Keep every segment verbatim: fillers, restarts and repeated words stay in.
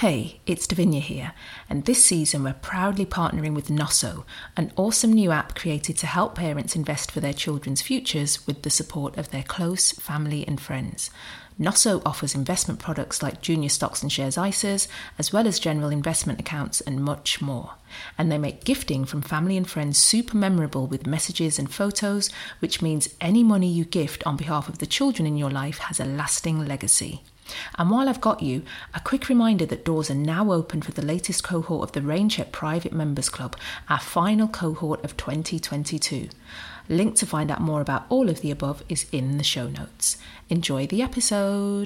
Hey, it's Davinia here, and this season we're proudly partnering with Nosso, an awesome new app created to help parents invest for their children's futures with the support of their close family and friends. Nosso offers investment products like junior stocks and shares I S As, as well as general investment accounts and much more. And they make gifting from family and friends super memorable with messages and photos, which means any money you gift on behalf of the children in your life has a lasting legacy. And while I've got you, a quick reminder that doors are now open for the latest cohort of the Raincheck Private Members Club, our final cohort of twenty twenty-two. Link to find out more about all of the above is in the show notes. Enjoy the episode.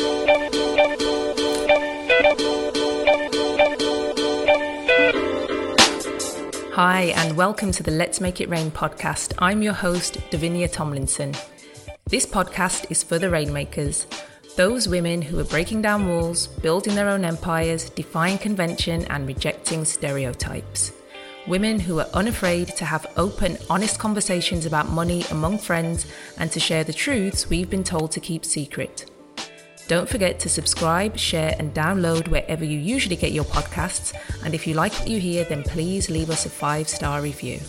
Hi, and welcome to the Let's Make It Rain podcast. I'm your host, Davinia Tomlinson. This podcast is for the rainmakers. Those women who are breaking down walls, building their own empires, defying convention and rejecting stereotypes. Women who are unafraid to have open, honest conversations about money among friends and to share the truths we've been told to keep secret. Don't forget to subscribe, share and download wherever you usually get your podcasts. And if you like what you hear, then please leave us a five-star review.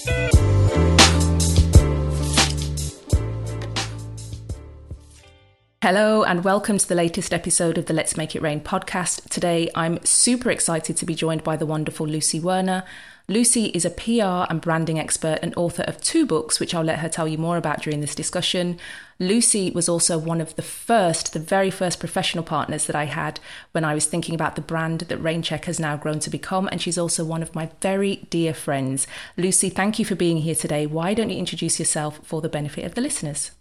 Hello and welcome to the latest episode of the Let's Make It Rain podcast. Today I'm super excited to be joined by the wonderful Lucy Werner. Lucy is a P R and branding expert and author of two books, which I'll let her tell you more about during this discussion. Lucy was also one of the first, the very first professional partners that I had when I was thinking about the brand that Raincheck has now grown to become, and she's also one of my very dear friends. Lucy, thank you for being here today. Why don't you introduce yourself for the benefit of the listeners?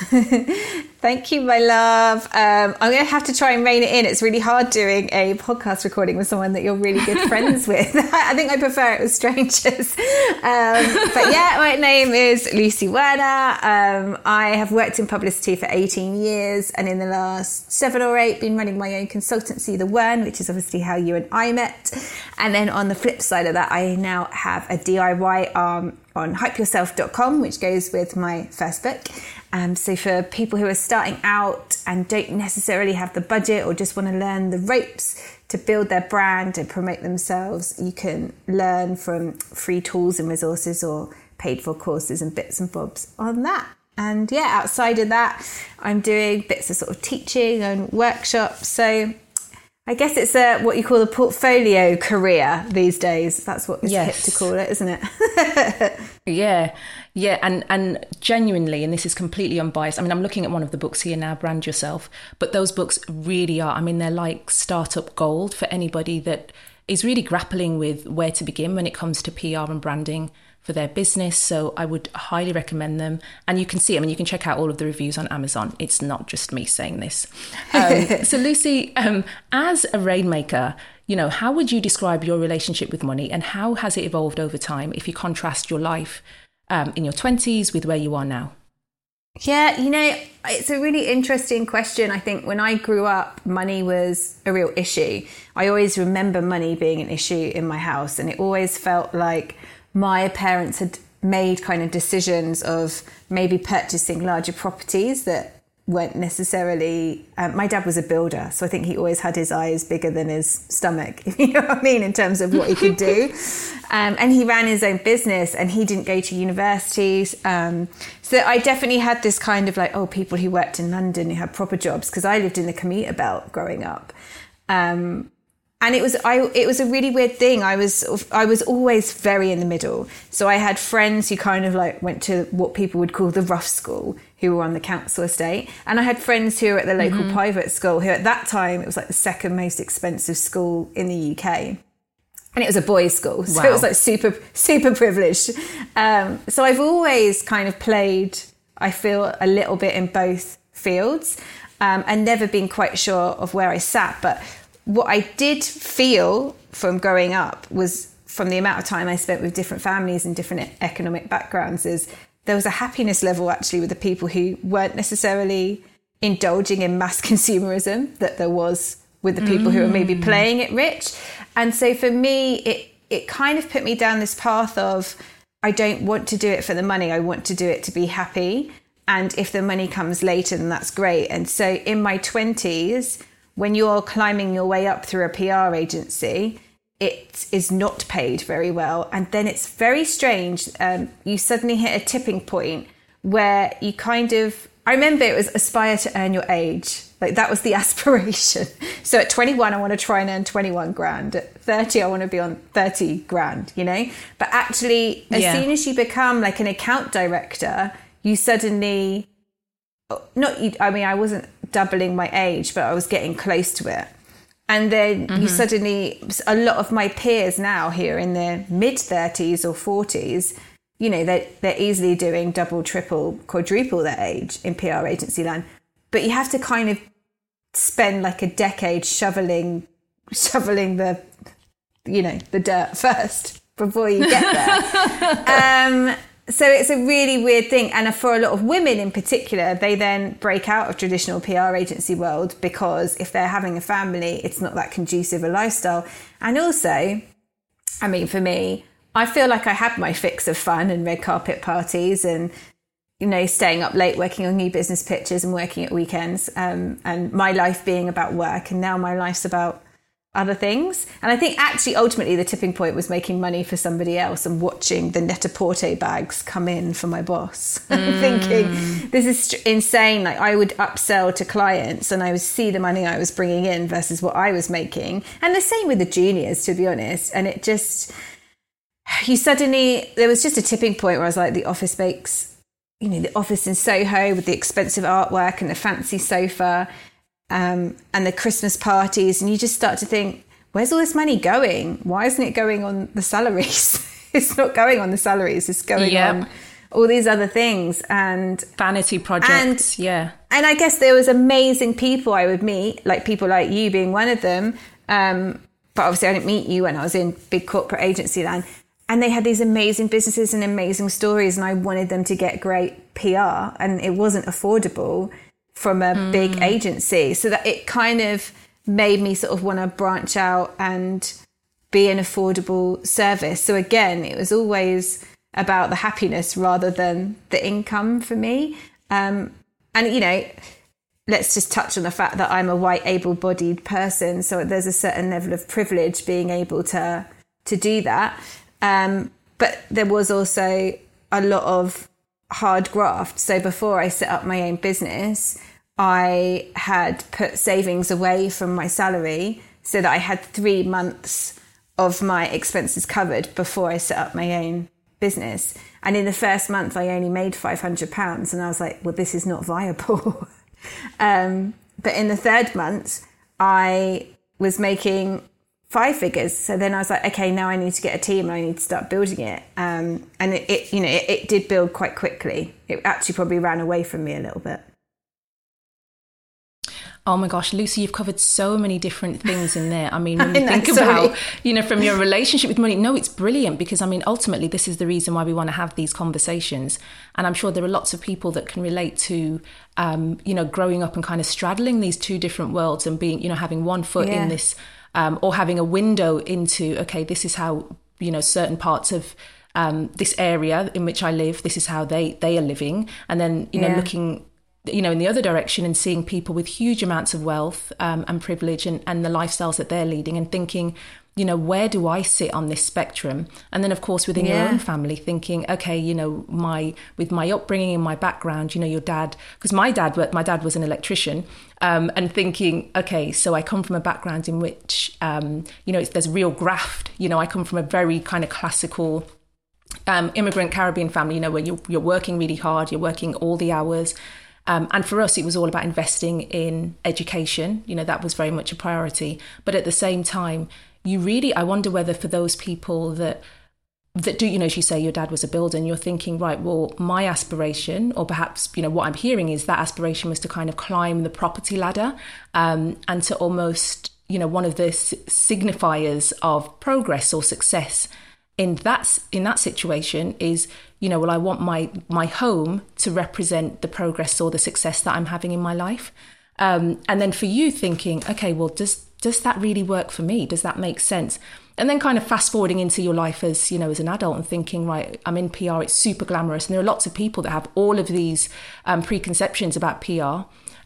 Thank you, my love. Um, I'm going to have to try and rein it in. It's really hard doing a podcast recording with someone that you're really good friends with. I think I prefer it with strangers. Um, but yeah, my name is Lucy Werner. Um, I have worked in publicity for eighteen years, and in the last seven or eight been running my own consultancy, The Wern, which is obviously how you and I met. And then on the flip side of that, I now have a D I Y arm on hype yourself dot com, which goes with my first book. Um, so for people who are starting out and don't necessarily have the budget or just want to learn the ropes to build their brand and promote themselves, you can learn from free tools and resources or paid for courses and bits and bobs on that. And yeah, outside of that, I'm doing bits of sort of teaching and workshops. So I guess it's a, what you call a portfolio career these days. That's what it's yes. hip to call it, isn't it? yeah, yeah. And, and genuinely, and this is completely unbiased, I mean, I'm looking at one of the books here now, Brand Yourself, but those books really are, I mean, they're like startup gold for anybody that is really grappling with where to begin when it comes to P R and branding for their business. So I would highly recommend them. And you can see, I mean, you can check out all of the reviews on Amazon. It's not just me saying this. Um, so Lucy, um, as a rainmaker, you know, how would you describe your relationship with money and how has it evolved over time if you contrast your life um, in your twenties with where you are now? Yeah, you know, it's a really interesting question. I think when I grew up, money was a real issue. I always remember money being an issue in my house, and it always felt like my parents had made kind of decisions of maybe purchasing larger properties that weren't necessarily... Um, my dad was a builder, so I think he always had his eyes bigger than his stomach, if you know what I mean, in terms of what he could do. Um, and he ran his own business and he didn't go to universities. Um, so I definitely had this kind of like, oh, people who worked in London who had proper jobs, because I lived in the commuter belt growing up. Um And it was I. It was a really weird thing. I was I was always very in the middle. So I had friends who kind of like went to what people would call the rough school, who were on the council estate, and I had friends who were at the local mm-hmm. private school, who at that time it was like the second most expensive school in the U K, and it was a boys' school, so wow. It was like super super privileged. Um, so I've always kind of played, I feel, a little bit in both fields, um, and never been quite sure of where I sat, but. What I did feel from growing up was, from the amount of time I spent with different families and different economic backgrounds, is there was a happiness level actually with the people who weren't necessarily indulging in mass consumerism that there was with the people mm. who were maybe playing it rich. And so for me, it it kind of put me down this path of, I don't want to do it for the money. I want to do it to be happy. And if the money comes later, then that's great. And so in my twenties, when you're climbing your way up through a P R agency, it is not paid very well. And then it's very strange. Um, you suddenly hit a tipping point where you kind of, I remember it was aspire to earn your age. Like that was the aspiration. So at twenty-one, I want to try and earn twenty-one grand. At thirty, I want to be on thirty grand, you know? But actually, as yeah. soon as you become like an account director, you suddenly, not, I mean, I wasn't doubling my age, but I was getting close to it. And then mm-hmm. you suddenly, a lot of my peers now here in their mid thirties or forties, you know, they're, they're easily doing double, triple, quadruple their age in P R agency land. But you have to kind of spend like a decade shoveling, shoveling the, you know, the dirt first before you get there. um, so it's a really weird thing. And for a lot of women in particular, they then break out of traditional P R agency world because if they're having a family, it's not that conducive a lifestyle. And also, I mean, for me, I feel like I had my fix of fun and red carpet parties and, you know, staying up late, working on new business pitches and working at weekends, um, and my life being about work. And now my life's about other things. And I think actually ultimately the tipping point was making money for somebody else and watching the Net-a-Porter bags come in for my boss. Mm. Thinking, this is insane. Like I would upsell to clients and I would see the money I was bringing in versus what I was making. And the same with the juniors, to be honest. And it just, you suddenly, there was just a tipping point where I was like, the office makes, you know, the office in Soho with the expensive artwork and the fancy sofa, um, and the Christmas parties. And you just start to think, where's all this money going? Why isn't it going on the salaries? It's not going on the salaries. It's going yep. on all these other things. And vanity projects. And, yeah. And I guess there was amazing people I would meet, like people like you being one of them. Um, but obviously I didn't meet you when I was in big corporate agency land. And they had these amazing businesses and amazing stories, and I wanted them to get great P R, and it wasn't affordable from a mm. big agency. So that it kind of made me sort of want to branch out and be an affordable service. So again, it was always about the happiness rather than the income for me. Um, and, you know, let's just touch on the fact that I'm a white, able-bodied person. So there's a certain level of privilege being able to to do that. Um, but there was also a lot of hard graft. So before I set up my own business, I had put savings away from my salary so that I had three months of my expenses covered before I set up my own business. And in the first month, I only made five hundred pounds. And I was like, well, this is not viable. um, but in the third month, I was making five figures. So then I was like, okay, now I need to get a team and I need to start building it. Um, and it, it you know, it, it did build quite quickly. It actually probably ran away from me a little bit. Oh my gosh, Lucy, you've covered so many different things in there. I mean, when you think about, you know, from your relationship with money, no, it's brilliant because, I mean, ultimately, this is the reason why we want to have these conversations. And I'm sure there are lots of people that can relate to, um, you know, growing up and kind of straddling these two different worlds and being, you know, having one foot yeah. in this um, or having a window into, okay, this is how, you know, certain parts of um, this area in which I live, this is how they, they are living. And then, you know, yeah. looking you know, in the other direction and seeing people with huge amounts of wealth um, and privilege and, and the lifestyles that they're leading and thinking, you know, where do I sit on this spectrum? And then, of course, within yeah. your own family, thinking, okay, you know, my with my upbringing and my background, you know, your dad, because my dad, my dad was an electrician, um, and thinking, okay, so I come from a background in which, um, you know, it's, there's real graft. You know, I come from a very kind of classical um, immigrant Caribbean family, you know, where you're, you're working really hard, you're working all the hours. Um, and for us, it was all about investing in education. You know, that was very much a priority. But at the same time, you really, I wonder whether for those people that that do, you know, as you say, your dad was a builder and you're thinking, right, well, my aspiration, or perhaps, you know, what I'm hearing is that aspiration was to kind of climb the property ladder um, and to almost, you know, one of the signifiers of progress or success in that in that situation is, you know, well, I want my my home to represent the progress or the success that I'm having in my life. Um, and then for you thinking, okay, well, does does that really work for me? Does that make sense? And then kind of fast forwarding into your life as, you know, as an adult and thinking, right, I'm in P R, it's super glamorous. And there are lots of people that have all of these um, preconceptions about P R.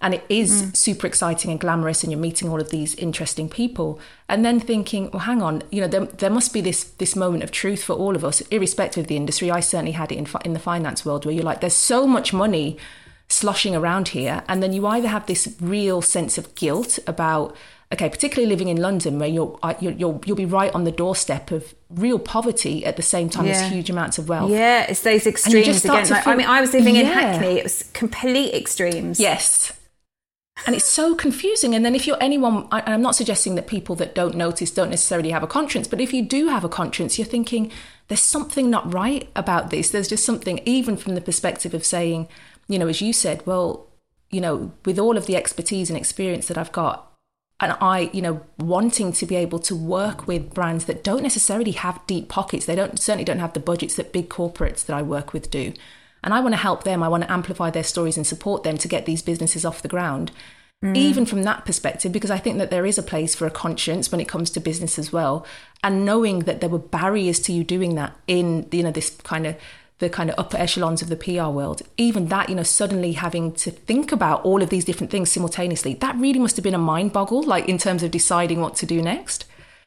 And it is mm. super exciting and glamorous, and you're meeting all of these interesting people. And then thinking, well, hang on, you know, there, there must be this this moment of truth for all of us, irrespective of the industry. I certainly had it in, in the finance world, where you're like, there's so much money sloshing around here. And then you either have this real sense of guilt about, okay, particularly living in London, where you're, you're, you'll, you'll be right on the doorstep of real poverty at the same time yeah. as huge amounts of wealth. Yeah, it's those extremes again. Like, feel, I mean, I was living yeah. in Hackney. It was complete extremes. Yes. And it's so confusing. And then if you're anyone, I, I'm not suggesting that people that don't notice don't necessarily have a conscience, but if you do have a conscience, you're thinking there's something not right about this. There's just something, even from the perspective of saying, you know, as you said, well, you know, with all of the expertise and experience that I've got, and I, you know, wanting to be able to work with brands that don't necessarily have deep pockets. They don't certainly don't have the budgets that big corporates that I work with do. And I want to help them. I want to amplify their stories and support them to get these businesses off the ground. Mm. Even from that perspective, because I think that there is a place for a conscience when it comes to business as well. And knowing that there were barriers to you doing that in, you know, this kind of the kind of upper echelons of the P R world, even that, you know, suddenly having to think about all of these different things simultaneously, that really must have been a mind boggle, like in terms of deciding what to do next.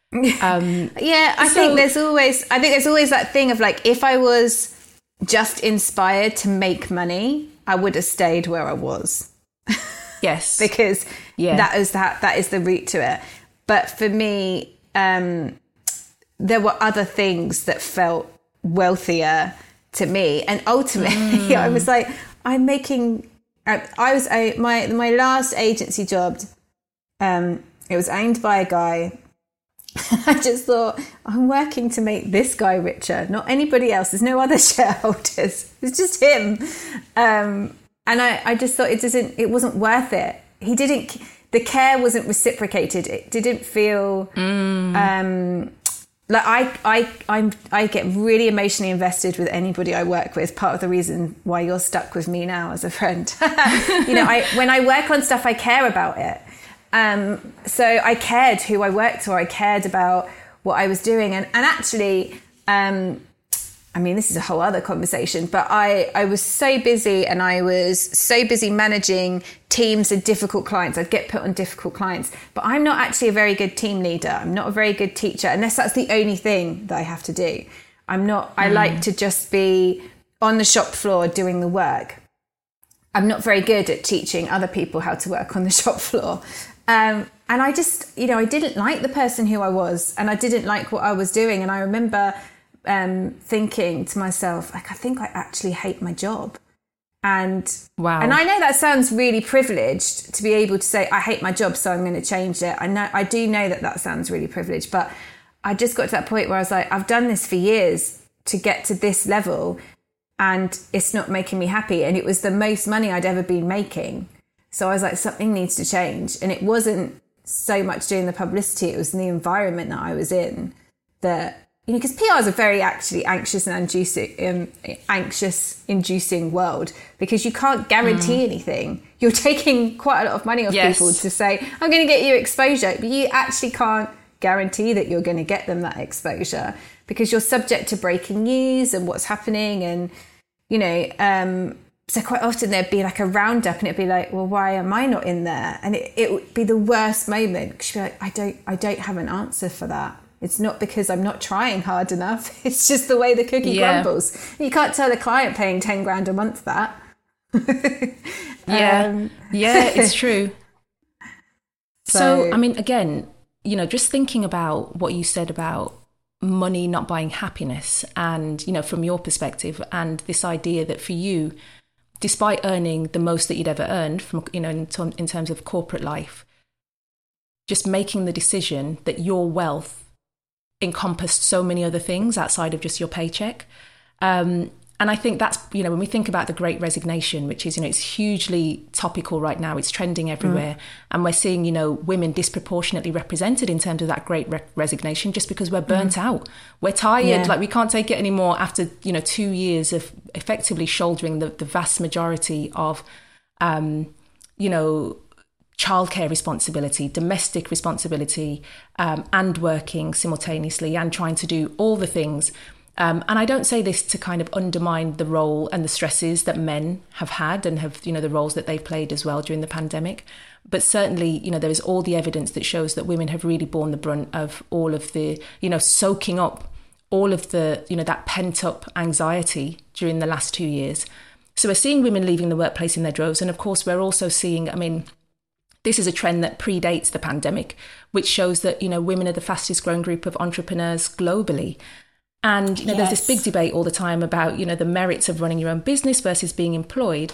Um, yeah, I so, think there's always, I think there's always that thing of like, if I was just inspired to make money, I would have stayed where I was. Yes. Because yeah. that is that, that is the route to it. But for me, um, there were other things that felt wealthier to me, and ultimately mm. I was like, I'm making I, I was I, my my last agency job, um it was owned by a guy. I just thought, I'm working to make this guy richer, not anybody else. There's no other shareholders, it's just him. um and I I just thought it doesn't it wasn't worth it. He didn't the care wasn't reciprocated. It didn't feel mm. um Like I, I, I'm, I get really emotionally invested with anybody I work with. Part of the reason why you're stuck with me now as a friend. You know, I, when I work on stuff, I care about it. Um, so I cared who I worked for. I cared about what I was doing, and and actually, um, I mean, this is a whole other conversation. But I, I was so busy, and I was so busy managing teams of difficult clients. I'd get put on difficult clients, but I'm not actually a very good team leader. I'm not a very good teacher, unless that's the only thing that I have to do. I'm not, I mm. like to just be on the shop floor doing the work. I'm not very good at teaching other people how to work on the shop floor. Um, and I just, you know, I didn't like the person who I was, and I didn't like what I was doing. And I remember um, thinking to myself, like, I think I actually hate my job. And wow. And I know that sounds really privileged to be able to say, I hate my job, so I'm going to change it. I know, I do know that that sounds really privileged, but I just got to that point where I was like, I've done this for years to get to this level, and it's not making me happy. And it was the most money I'd ever been making. So I was like, something needs to change. And it wasn't so much doing the publicity, it was in the environment that I was in that, you know, because P R is a very actually anxious and inducing, um, anxious inducing world, because you can't guarantee mm. anything. You're taking quite a lot of money off yes. people to say, I'm going to get you exposure, but you actually can't guarantee that you're going to get them that exposure, because you're subject to breaking news and what's happening. And, you know, um, so quite often there'd be like a roundup, and it'd be like, well, why am I not in there? And it, it would be the worst moment, because you'd be like, I don't, I don't have an answer for that. It's not because I'm not trying hard enough. It's just the way the cookie yeah. crumbles. You can't tell a client paying ten grand a month that. yeah, um, yeah, it's true. So, so, I mean, again, you know, just thinking about what you said about money not buying happiness, and, you know, from your perspective, and this idea that for you, despite earning the most that you'd ever earned from, you know, in, t- in terms of corporate life, just making the decision that your wealth encompassed so many other things outside of just your paycheck. Um, and I think that's, you know, when we think about the Great Resignation, which is, you know, it's hugely topical right now, it's trending everywhere. Mm. And we're seeing, you know, women disproportionately represented in terms of that Great Re- Resignation, just because we're burnt mm. out. We're tired, yeah. like we can't take it anymore after, you know, two years of effectively shouldering the, the vast majority of, um, you know, childcare responsibility, domestic responsibility, um, and working simultaneously and trying to do all the things. Um, and I don't say this to kind of undermine the role and the stresses that men have had and have, you know, the roles that they've played as well during the pandemic. But certainly, you know, there is all the evidence that shows that women have really borne the brunt of all of the, you know, soaking up all of the, you know, that pent up anxiety during the last two years. So we're seeing women leaving the workplace in their droves. And of course, we're also seeing, I mean, this is a trend that predates the pandemic, which shows that, you know, women are the fastest growing group of entrepreneurs globally. And, you know, yes. there's this big debate all the time about, you know, the merits of running your own business versus being employed.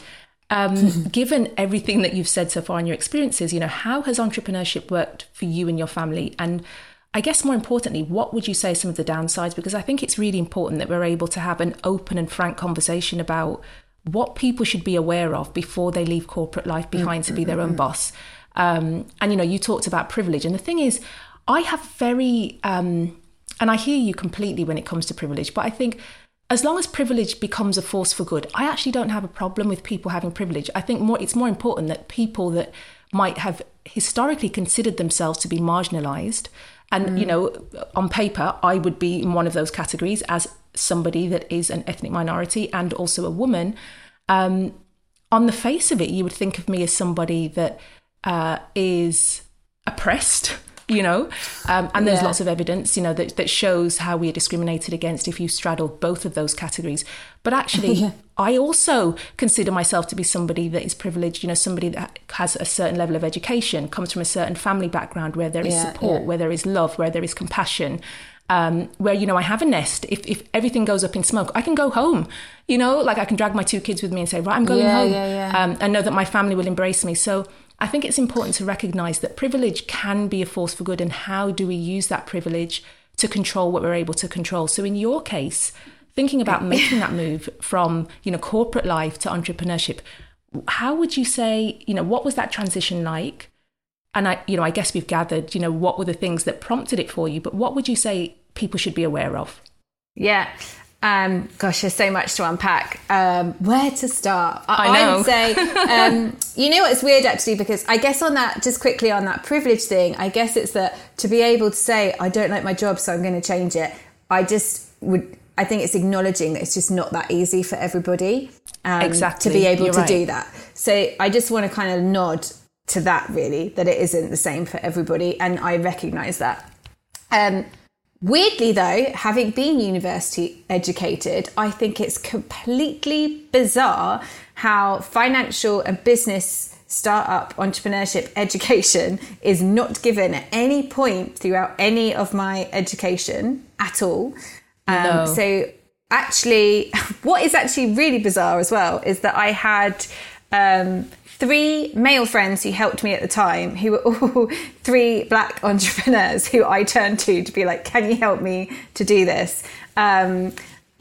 Um, given everything that you've said so far in your experiences, you know, how has entrepreneurship worked for you and your family? And I guess more importantly, what would you say are some of the downsides? Because I think it's really important that we're able to have an open and frank conversation about what people should be aware of before they leave corporate life behind mm-hmm. to be their own boss. Um, and, you know, you talked about privilege. And the thing is, I have very... Um, And I hear you completely when it comes to privilege, but I think as long as privilege becomes a force for good, I actually don't have a problem with people having privilege. I think more it's more important that people that might have historically considered themselves to be marginalised, and, mm. you know, on paper, I would be in one of those categories as somebody that is an ethnic minority and also a woman. Um, on the face of it, you would think of me as somebody that uh, is oppressed, you know, um, and there's yeah. lots of evidence, you know, that, that shows how we are discriminated against if you straddle both of those categories. But actually, yeah. I also consider myself to be somebody that is privileged, you know, somebody that has a certain level of education, comes from a certain family background where there is yeah, support, yeah. where there is love, where there is compassion, um, where, you know, I have a nest. If, if everything goes up in smoke, I can go home, you know, like I can drag my two kids with me and say, right, I'm going yeah, home yeah, yeah. Um, and know that my family will embrace me. So I think it's important to recognise that privilege can be a force for good, and how do we use that privilege to control what we're able to control. So in your case, thinking about making that move from, you know, corporate life to entrepreneurship, how would you say, you know, what was that transition like? And I, you know, I guess we've gathered, you know, what were the things that prompted it for you, but what would you say people should be aware of? Yeah. Um, gosh, there's so much to unpack. Um, where to start? I, I know. I would say, um, you know what, it's weird actually, because I guess on that, just quickly on that privilege thing, I guess it's that to be able to say, I don't like my job, so I'm going to change it. I just would, I think it's acknowledging that it's just not that easy for everybody um, exactly. to be able You're to right. do that. So I just want to kind of nod to that, really, that it isn't the same for everybody. And I recognise that. Um, Weirdly, though, having been university educated, I think it's completely bizarre how financial and business startup entrepreneurship education is not given at any point throughout any of my education at all. Um, no. So actually, what is actually really bizarre as well is that I had um, three male friends who helped me at the time, who were all three black entrepreneurs who I turned to to be like, can you help me to do this? Um,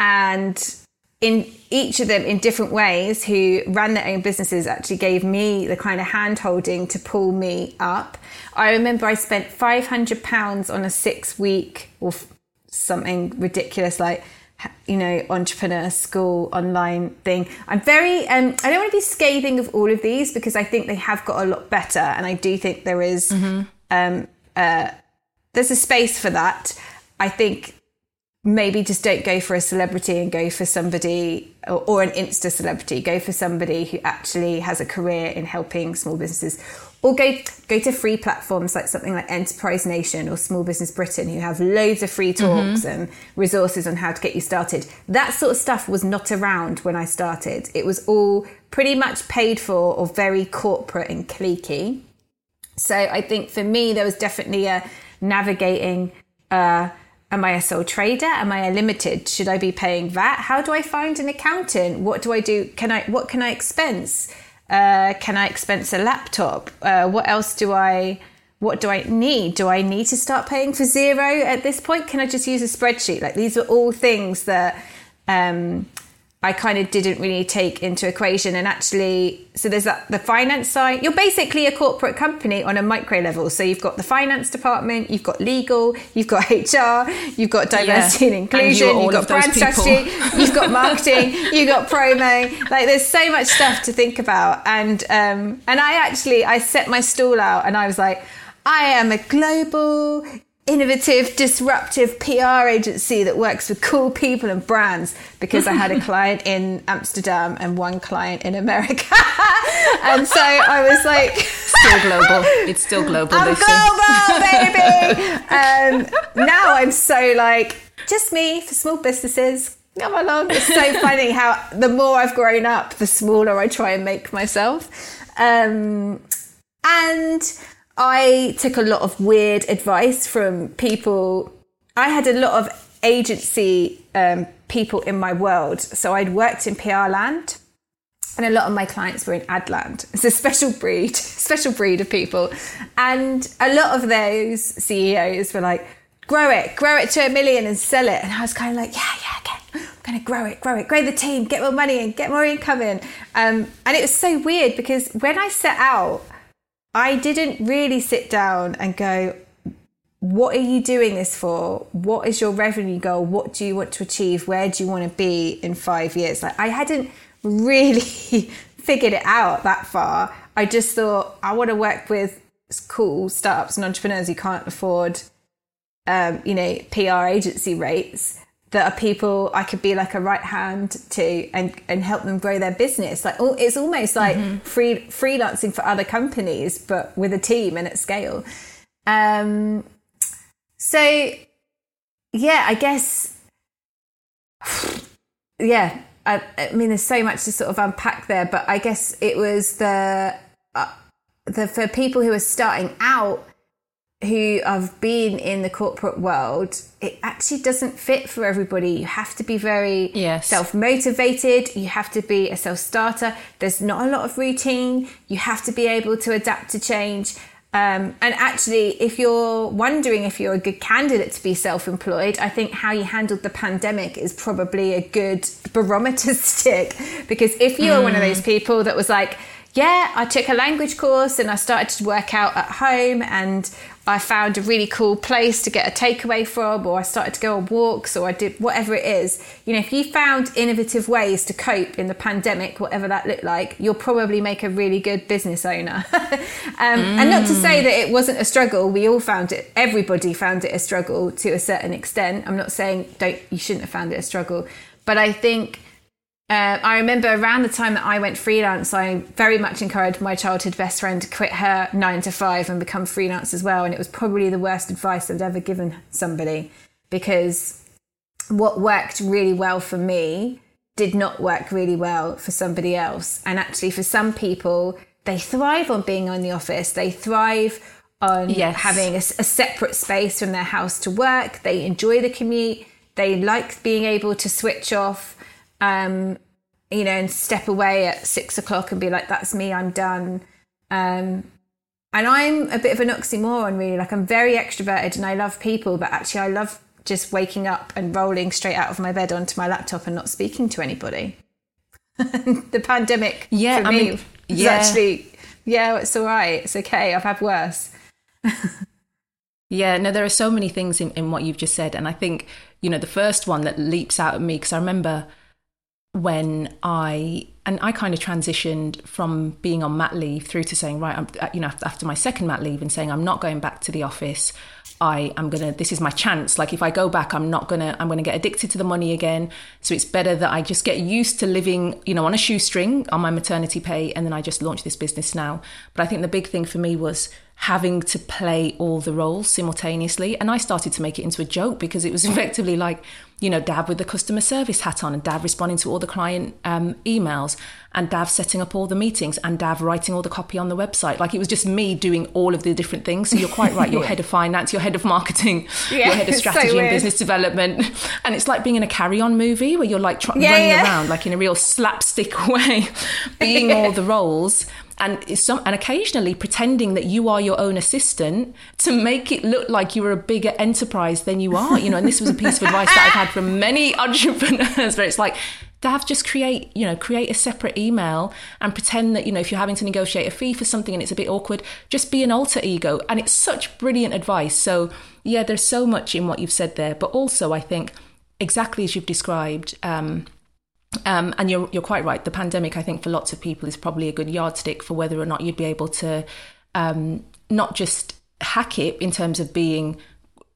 and in each of them, in different ways, who ran their own businesses, actually gave me the kind of hand holding to pull me up. I remember I spent five hundred pounds on a six week or something ridiculous like, you know, entrepreneur school online thing. I'm very, um, I don't want to be scathing of all of these, because I think they have got a lot better. And I do think there is, mm-hmm. um, uh, there's a space for that. I think maybe just don't go for a celebrity and go for somebody, or, or an Insta celebrity, go for somebody who actually has a career in helping small businesses. Or go go to free platforms like something like Enterprise Nation or Small Business Britain, who have loads of free talks mm-hmm. and resources on how to get you started. That sort of stuff was not around when I started. It was all pretty much paid for or very corporate and cliquey. So I think for me, there was definitely a navigating, uh, am I a sole trader? Am I a limited? Should I be paying V A T? How do I find an accountant? What do I do? Can I? What can I expense? Uh, can I expense a laptop? Uh, what else do I, what do I need? Do I need to start paying for zero at this point? Can I just use a spreadsheet? Like, these were all things that um, I kind of didn't really take into equation. And actually, so there's that, the finance side. You're basically a corporate company on a micro level. So you've got the finance department, you've got legal, you've got H R, you've got diversity yeah. and inclusion, and you've got brand strategy, you've got marketing, you've got promo. Like, there's so much stuff to think about. And um, and I actually, I set my stall out and I was like, I am a global innovative, disruptive P R agency that works with cool people and brands, because I had a client in Amsterdam and one client in America. And so I was like... Still global. It's still global. I'm global, baby! um, now I'm so like, just me for small businesses. Come along. It's so funny how the more I've grown up, the smaller I try and make myself. Um, and I took a lot of weird advice from people. I had a lot of agency um, people in my world. So I'd worked in P R land, and a lot of my clients were in ad land. It's a special breed, special breed of people. And a lot of those C E Os were like, grow it, grow it to a million and sell it. And I was kind of like, yeah, yeah, okay. I'm going to grow it, grow it, grow the team, get more money in, get more income in. Um, and it was so weird because when I set out, I didn't really sit down and go, what are you doing this for? What is your revenue goal? What do you want to achieve? Where do you want to be in five years? Like, I hadn't really figured it out that far. I just thought, I want to work with cool startups and entrepreneurs who can't afford, um, you know, P R agency rates, that are people I could be like a right hand to and, and help them grow their business. Like, oh, it's almost like mm-hmm. free freelancing for other companies, but with a team and at scale. Um, so yeah, I guess, yeah, I, I mean, there's so much to sort of unpack there, but I guess it was the, uh, the, for people who are starting out, who have been in the corporate world, it actually doesn't fit for everybody. You have to be very yes. self-motivated. You have to be a self-starter. There's not a lot of routine. You have to be able to adapt to change. Um, and actually, if you're wondering if you're a good candidate to be self-employed, I think how you handled the pandemic is probably a good barometer stick. Because if you're mm. one of those people that was like, yeah, I took a language course and I started to work out at home and I found a really cool place to get a takeaway from, or I started to go on walks, or I did whatever it is. You know, if you found innovative ways to cope in the pandemic, whatever that looked like, you'll probably make a really good business owner. um, mm. And not to say that it wasn't a struggle. We all found it. Everybody found it a struggle to a certain extent. I'm not saying don't you shouldn't have found it a struggle, but I think Uh, I remember around the time that I went freelance, I very much encouraged my childhood best friend to quit her nine to five and become freelance as well. And it was probably the worst advice I'd ever given somebody, because what worked really well for me did not work really well for somebody else. And actually for some people, they thrive on being in the office. They thrive on yes. having a, a separate space from their house to work. They enjoy the commute. They like being able to switch off. Um, you know, and step away at six o'clock and be like, that's me, I'm done. Um, and I'm a bit of an oxymoron, really. Like, I'm very extroverted and I love people, but actually I love just waking up and rolling straight out of my bed onto my laptop and not speaking to anybody. The pandemic yeah, for I me mean, was yeah. actually, yeah, it's all right. It's okay. I've had worse. Yeah, no, there are so many things in, in what you've just said. And I think, you know, the first one that leaps out at me, because I remember when I, and I kind of transitioned from being on mat leave through to saying, right, I'm, you know, after my second mat leave and saying, I'm not going back to the office. I am going to, this is my chance. Like, if I go back, I'm not going to, I'm going to get addicted to the money again. So it's better that I just get used to living, you know, on a shoestring on my maternity pay. And then I just launch this business now. But I think the big thing for me was having to play all the roles simultaneously. And I started to make it into a joke, because it was effectively like, you know, Dav with the customer service hat on, and Dav responding to all the client um, emails, and Dav setting up all the meetings, and Dav writing all the copy on the website. Like, it was just me doing all of the different things. So you're quite right. You're head of finance, you're head of marketing, yeah, you're head of strategy so and business development. And it's like being in a Carry On movie where you're like tr- yeah, running yeah. around like in a real slapstick way, being yeah. all the roles. And some, and occasionally pretending that you are your own assistant to make it look like you're a bigger enterprise than you are, you know. And this was a piece of advice that I've had from many entrepreneurs, where it's like, Dav, just create, you know, create a separate email and pretend that, you know, if you're having to negotiate a fee for something and it's a bit awkward, just be an alter ego. And it's such brilliant advice. So yeah, there's so much in what you've said there, but also I think exactly as you've described, um, Um, and you're you're quite right. The pandemic, I think, for lots of people is probably a good yardstick for whether or not you'd be able to um, not just hack it in terms of being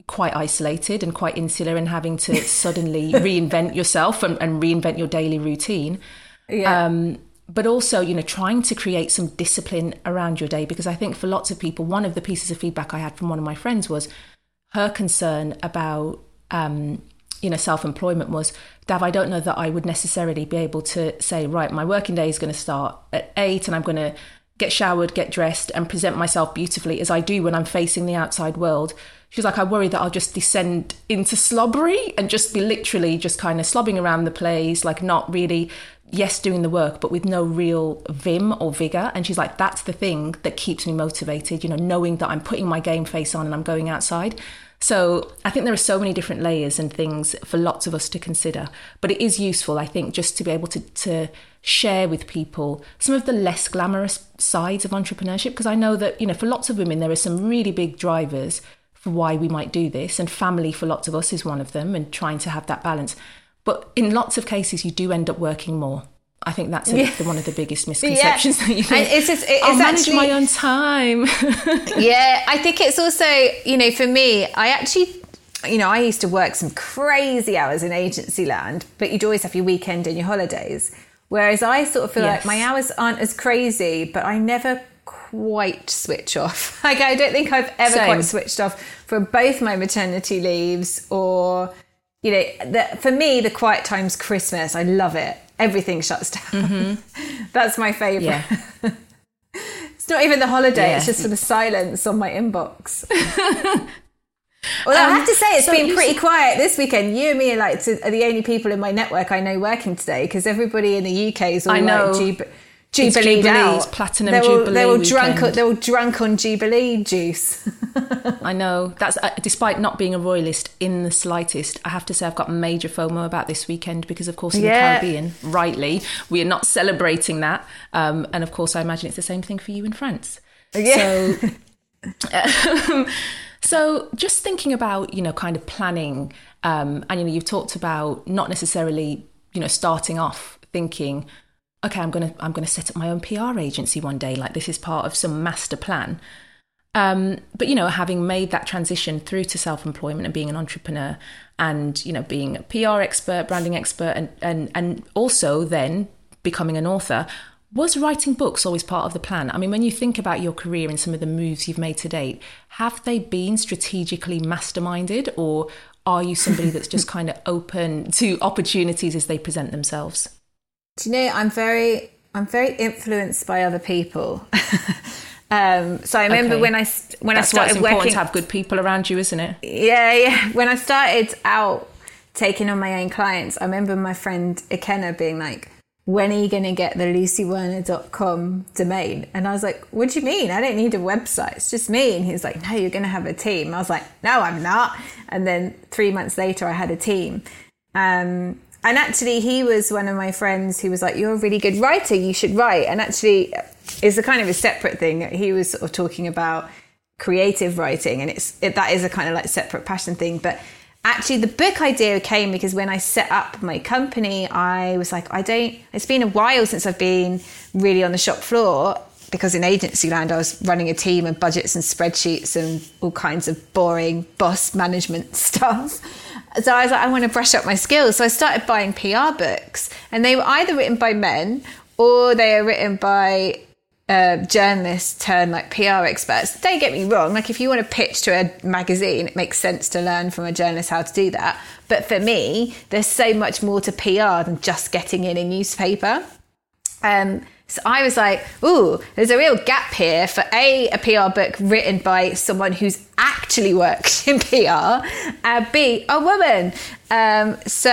quite isolated and quite insular and having to suddenly reinvent yourself and, and reinvent your daily routine. Yeah. Um, but also, you know, trying to create some discipline around your day, because I think for lots of people, one of the pieces of feedback I had from one of my friends was her concern about, um, you know, self-employment was, Dav, I don't know that I would necessarily be able to say, right, my working day is going to start at eight and I'm going to get showered, get dressed and present myself beautifully as I do when I'm facing the outside world. She was like, I worry that I'll just descend into slobbery and just be literally just kind of slobbing around the place, like not really, yes, doing the work, but with no real vim or vigor. And she's like, that's the thing that keeps me motivated, you know, knowing that I'm putting my game face on and I'm going outside. So I think there are so many different layers and things for lots of us to consider. But it is useful, I think, just to be able to, to share with people some of the less glamorous sides of entrepreneurship, because I know that, you know, for lots of women, there are some really big drivers for why we might do this. And family for lots of us is one of them, and trying to have that balance. But in lots of cases, you do end up working more. I think that's a, yeah. one of the biggest misconceptions. Yeah. That you think, and it's just, it's I'll manage actually, my own time. Yeah, I think it's also, you know, for me, I actually, you know, I used to work some crazy hours in agency land, but you'd always have your weekend and your holidays. Whereas I sort of feel yes. like my hours aren't as crazy, but I never quite switch off. Like, I don't think I've ever Same. quite switched off from both my maternity leaves or, you know, the, for me, the quiet time's Christmas. I love it. Everything shuts down. Mm-hmm. That's my favourite. Yeah. It's not even the holiday. Yeah. It's just for the silence on my inbox. Well, um, I have to say, it's so been pretty quiet this weekend. You and me are like to, are the only people in my network I know working today, because everybody in the U K is all I know. like Jub- Jubilee out. Platinum they're all, Jubilee they're all weekend. drunk. On, they're all drunk on Jubilee juice. I know. That's uh, despite not being a royalist in the slightest. I have to say I've got major FOMO about this weekend because, of course, in yeah. the Caribbean, rightly, we are not celebrating that. Um, and of course, I imagine it's the same thing for you in France. Yeah. So, um, so just thinking about, you know, kind of planning, um, and you know, you've talked about not necessarily, you know, starting off thinking, okay, I'm gonna I'm gonna set up my own P R agency one day. Like, this is part of some master plan. Um, but, you know, having made that transition through to self-employment and being an entrepreneur and, you know, being a P R expert, branding expert, and, and, and also then becoming an author, was writing books always part of the plan? I mean, when you think about your career and some of the moves you've made to date, have they been strategically masterminded, or are you somebody that's just kind of open to opportunities as they present themselves? Do you know, I'm very, I'm very influenced by other people. Um, so I remember okay. when I when That's I started why it's important working, to have good people around you, isn't it? Yeah, yeah. When I started out taking on my own clients, I remember my friend Ikenna being like, "When are you going to get the lucy werner dot com domain?" And I was like, "What do you mean? I don't need a website. It's just me." And he was like, "No, you're going to have a team." I was like, "No, I'm not." And then three months later, I had a team. Um, and actually, he was one of my friends who was like, "You're a really good writer. You should write." And actually, it's a kind of a separate thing. He was sort of talking about creative writing, and it's it, that is a kind of like separate passion thing. But actually, the book idea came because when I set up my company, I was like, I don't, it's been a while since I've been really on the shop floor, because in agency land, I was running a team and budgets and spreadsheets and all kinds of boring boss management stuff. So I was like, I want to brush up my skills. So I started buying P R books, and they were either written by men or they are written by uh, journalists turned like P R experts. Don't get me wrong. Like, if you want to pitch to a magazine, it makes sense to learn from a journalist how to do that. But for me, there's so much more to P R than just getting in a newspaper. Um, so I was like, ooh, there's a real gap here for A, a P R book written by someone who's actually worked in P R, and B, a woman. Um, so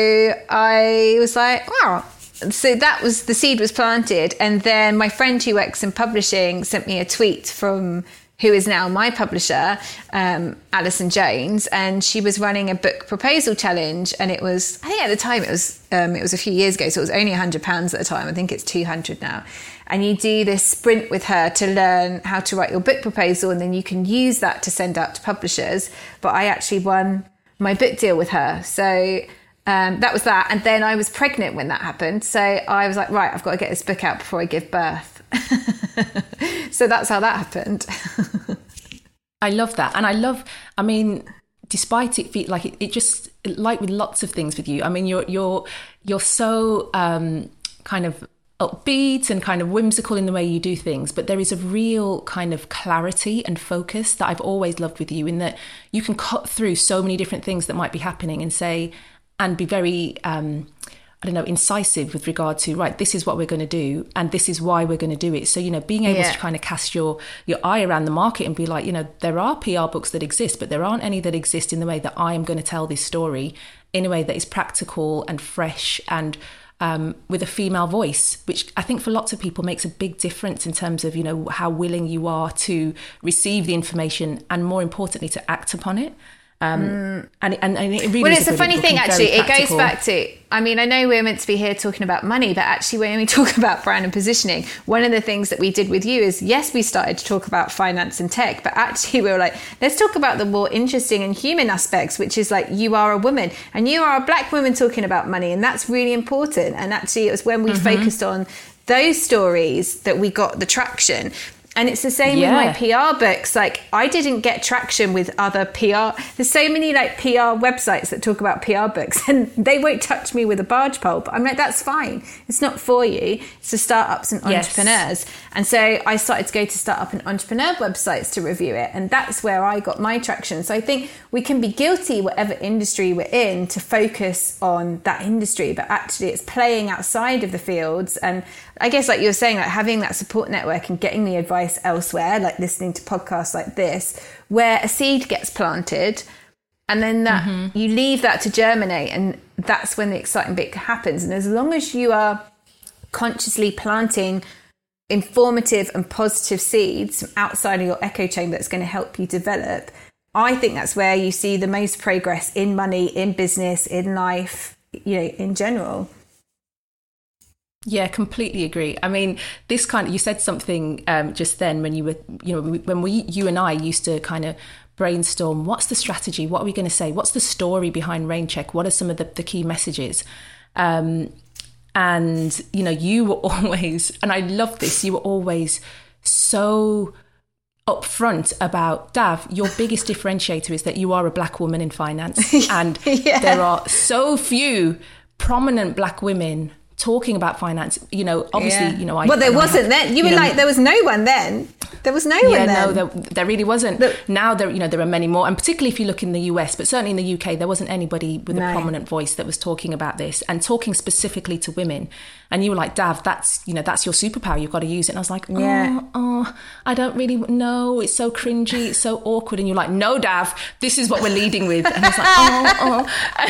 I was like, wow. So that was, the seed was planted. And then my friend who works in publishing sent me a tweet from who is now my publisher, um, Alison Jones, and she was running a book proposal challenge. And it was, I think at the time it was, um, it was a few years ago, so it was only one hundred pounds at the time. I think it's two hundred now. And you do this sprint with her to learn how to write your book proposal, and then you can use that to send out to publishers. But I actually won my book deal with her. So um, that was that. And then I was pregnant when that happened. So I was like, right, I've got to get this book out before I give birth. So that's how that happened. I love that. And I love, I mean, despite it feel like it, it just like with lots of things with you. I mean, you're you're you're so um, kind of upbeat and kind of whimsical in the way you do things, but there is a real kind of clarity and focus that I've always loved with you, in that you can cut through so many different things that might be happening and say, and be very, um, I don't know, incisive with regard to, right, this is what we're going to do and this is why we're going to do it. So, you know, being able yeah. to kind of cast your, your eye around the market and be like, you know, there are P R books that exist, but there aren't any that exist in the way that I am going to tell this story in a way that is practical and fresh and Um, with a female voice, which I think for lots of people makes a big difference in terms of, you know, how willing you are to receive the information and, more importantly, to act upon it. Um, mm. and, and, and it really well, is it's a, a funny thing, actually. It goes back to, I mean, I know we're meant to be here talking about money, but actually when we talk about brand and positioning, one of the things that we did with you is, yes, we started to talk about finance and tech, but actually we were like, let's talk about the more interesting and human aspects, which is like, you are a woman and you are a black woman talking about money. And that's really important. And actually it was when we mm-hmm. focused on those stories that we got the traction. And it's the same yeah. with my P R books. Like, I didn't get traction with other P R. There's so many like P R websites that talk about P R books and they won't touch me with a barge pole. But I'm like, that's fine. It's not for you. It's for startups and yes. entrepreneurs. And so I started to go to startup and entrepreneur websites to review it. And that's where I got my traction. So I think we can be guilty, whatever industry we're in, to focus on that industry. But actually it's playing outside of the fields. And I guess, like you were saying, like having that support network and getting the advice elsewhere, like listening to podcasts like this, where a seed gets planted and then that mm-hmm. you leave that to germinate, and that's when the exciting bit happens. And as long as you are consciously planting informative and positive seeds outside of your echo chamber that's going to help you develop, I think that's where you see the most progress in money, in business, in life, you know, in general. Yeah, completely agree. I mean, this kind of, you said something um, just then when you were, you know, when we, you and I used to kind of brainstorm, what's the strategy? What are we going to say? What's the story behind Raincheck? What are some of the, the key messages? Um, and, you know, you were always, and I love this, you were always so upfront about, Dav, your biggest differentiator is that you are a black woman in finance. And yeah. there are so few prominent black women talking about finance, you know, obviously, yeah. you know, I... Well, there wasn't have, then. You, you were know, like, there was no one then. There was no yeah, one then. No, there, there really wasn't. The, now, there, you know, there are many more. And particularly if you look in the U S, but certainly in the U K, there wasn't anybody with no. a prominent voice that was talking about this and talking specifically to women. And you were like, Dav, that's, you know, that's your superpower. You've got to use it. And I was like, oh, yeah. oh, I don't really know. It's so cringy. It's so awkward. And you're like, no, Dav, this is what we're leading with. And I was like, oh,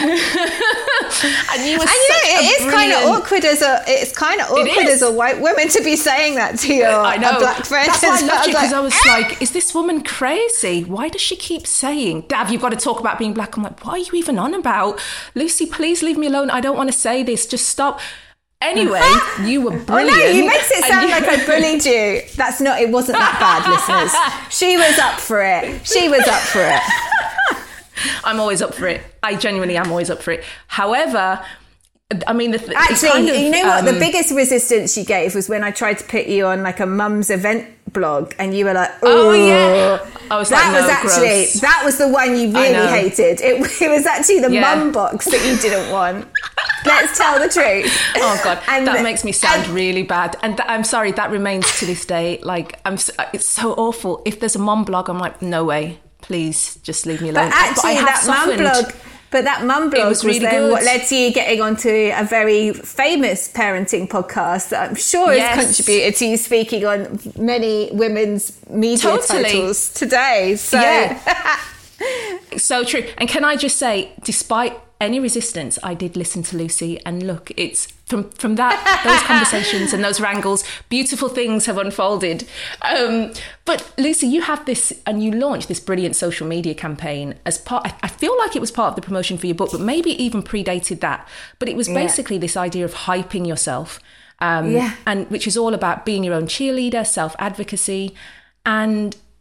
oh. And you were and such you know, it a is kind of awkward as a, it's kind of awkward as a white woman to be saying that to your I know. A black friend. That's why I loved you, because I was like, like, is this woman crazy? Why does she keep saying, Dav, you've got to talk about being black? I'm like, what are you even on about? Lucy, please leave me alone. I don't want to say this. Just stop. Anyway, you were brilliant. Oh no, you makes it sound you... like I bullied you. That's not, it wasn't that bad, listeners. She was up for it. She was up for it. I'm always up for it. I genuinely am always up for it. However, I mean, the th- actually, kind of, you know what? Um, the biggest resistance you gave was when I tried to put you on like a mum's event blog, and you were like, "Oh, oh yeah." I was that like, was no, actually gross. That was the one you really hated. It, it was actually the yeah. mum box that you didn't want. Let's tell the truth. Oh God, and, that makes me sound and, really bad. And th- I'm sorry, that remains to this day. Like, I'm, so, it's so awful. If there's a mum blog, I'm like, no way. Please, just leave me alone. But actually, but that mum blog. But that mum blog was, was really then good. What led to you getting onto a very famous parenting podcast that I'm sure yes. has contributed to you speaking on many women's media totally. titles today. So. Yeah. So true. And can I just say, despite any resistance, I did listen to Lucy, and look, it's from from that those conversations and those wrangles, beautiful things have unfolded. Um, but Lucy, you have this, and you launched this brilliant social media campaign as part. I feel like it was part of the promotion for your book, but maybe even predated that. But it was basically yeah. this idea of hyping yourself, um, yeah. and which is all about being your own cheerleader, self-advocacy, and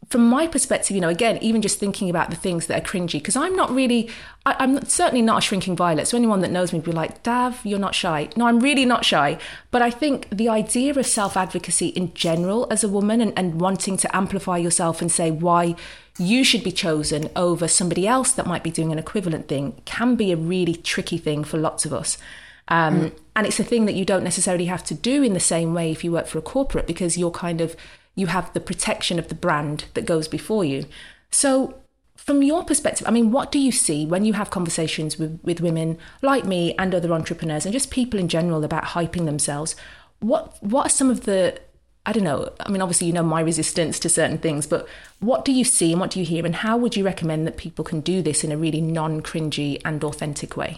from my perspective, you know, again, even just thinking about the things that are cringy, because I'm not really, I, I'm certainly not a shrinking violet. So anyone that knows me would be like, Dav, you're not shy. No, I'm really not shy. But I think the idea of self-advocacy in general as a woman, and, and wanting to amplify yourself and say why you should be chosen over somebody else that might be doing an equivalent thing, can be a really tricky thing for lots of us. Um, mm. And it's a thing that you don't necessarily have to do in the same way if you work for a corporate, because you're kind of, you have the protection of the brand that goes before you. So from your perspective, I mean, what do you see when you have conversations with, with women like me and other entrepreneurs and just people in general about hyping themselves? What what are some of the, I don't know, I mean, obviously, you know, my resistance to certain things, but what do you see and what do you hear, and how would you recommend that people can do this in a really non-cringy and authentic way?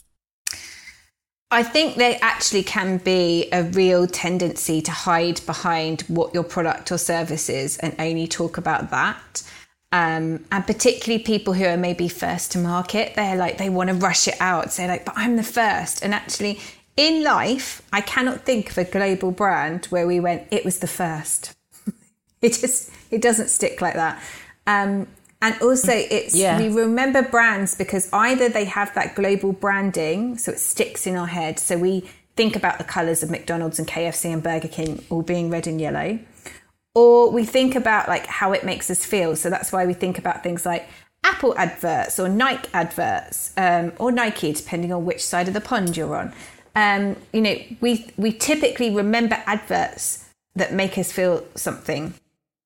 I think there actually can be a real tendency to hide behind what your product or service is and only talk about that. Um, and particularly people who are maybe first to market, they're like, they want to rush it out, say like, but I'm the first. And actually in life, I cannot think of a global brand where we went, it was the first. It just, it doesn't stick like that. Um, And also, it's yeah. we remember brands because either they have that global branding, so it sticks in our head. So we think about the colours of McDonald's and K F C and Burger King all being red and yellow. Or we think about like how it makes us feel. So that's why we think about things like Apple adverts or Nike adverts, um, or Nike, depending on which side of the pond you're on. Um, you know, we we typically remember adverts that make us feel something.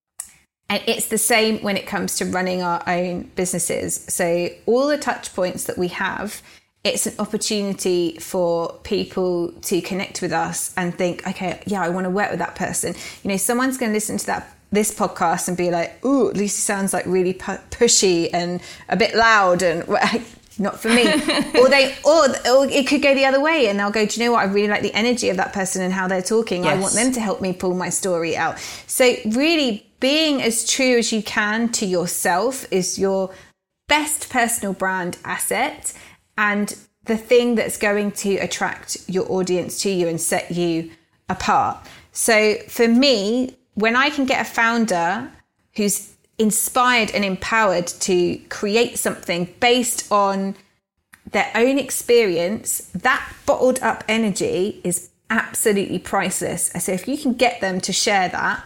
And it's the same when it comes to running our own businesses. So all the touch points that we have, it's an opportunity for people to connect with us and think, okay, yeah, I want to work with that person. You know, someone's going to listen to that this podcast and be like, ooh, Lucy sounds like really pu- pushy and a bit loud, and not for me. or they, or, or it could go the other way, and they'll go, do you know what? I really like the energy of that person and how they're talking. Yes. I want them to help me pull my story out. So really, being as true as you can to yourself is your best personal brand asset, and the thing that's going to attract your audience to you and set you apart. So for me, when I can get a founder who's inspired and empowered to create something based on their own experience, that bottled up energy is absolutely priceless. So if you can get them to share that,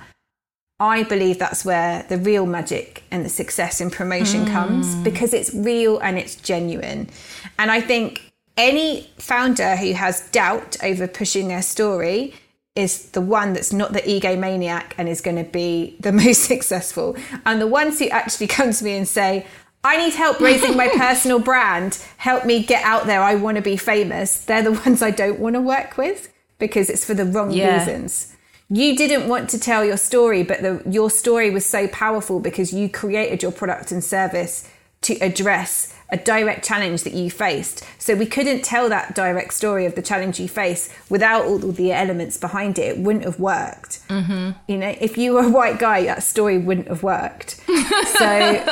I believe that's where the real magic and the success in promotion mm. comes, because it's real and it's genuine. And I think any founder who has doubt over pushing their story is the one that's not the egomaniac and is going to be the most successful. And the ones who actually come to me and say, I need help raising my personal brand, help me get out there, I want to be famous, they're the ones I don't want to work with, because it's for the wrong yeah. reasons. You didn't want to tell your story, but the, your story was so powerful because you created your product and service to address a direct challenge that you faced. So we couldn't tell that direct story of the challenge you face without all the elements behind it. It wouldn't have worked. Mm-hmm. You know, if you were a white guy, that story wouldn't have worked. So,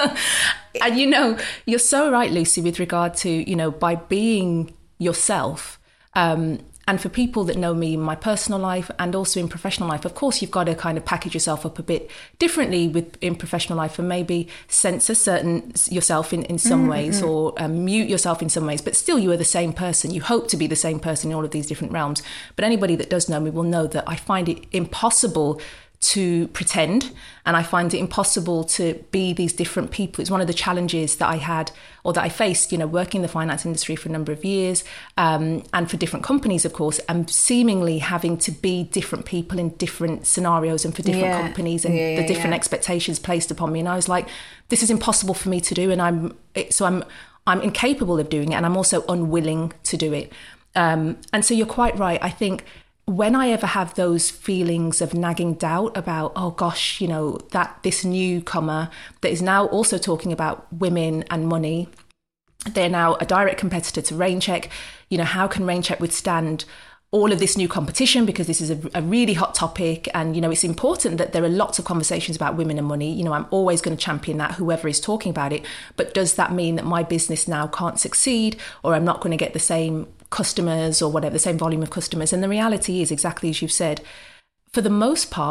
and you know, you're so right, Lucy, with regard to, you know, by being yourself, um, and for people that know me in my personal life and also in professional life, of course, you've got to kind of package yourself up a bit differently with in professional life, and maybe censor certain yourself in, in some mm-hmm. ways, or um, mute yourself in some ways. But still, you are the same person. You hope to be the same person in all of these different realms. But anybody that does know me will know that I find it impossible to pretend, and I find it impossible to be these different people. It's one of the challenges that I had, or that I faced, you know, working in the finance industry for a number of years, um, and for different companies, of course, and seemingly having to be different people in different scenarios and for different yeah. companies, and yeah, yeah, the different yeah. expectations placed upon me. And I was like, this is impossible for me to do, and I'm so I'm I'm incapable of doing it, and I'm also unwilling to do it. Um, and so you're quite right. I think when I ever have those feelings of nagging doubt about, oh gosh, you know, that this newcomer that is now also talking about women and money, they're now a direct competitor to RainCheck. You know, how can RainCheck withstand all of this new competition? Because this is a, a really hot topic. And, you know, it's important that there are lots of conversations about women and money. You know, I'm always going to champion that, whoever is talking about it. But does that mean that my business now can't succeed, or I'm not going to get the same customers or whatever, the same volume of customers? And the reality is, exactly as you've said, for the most part,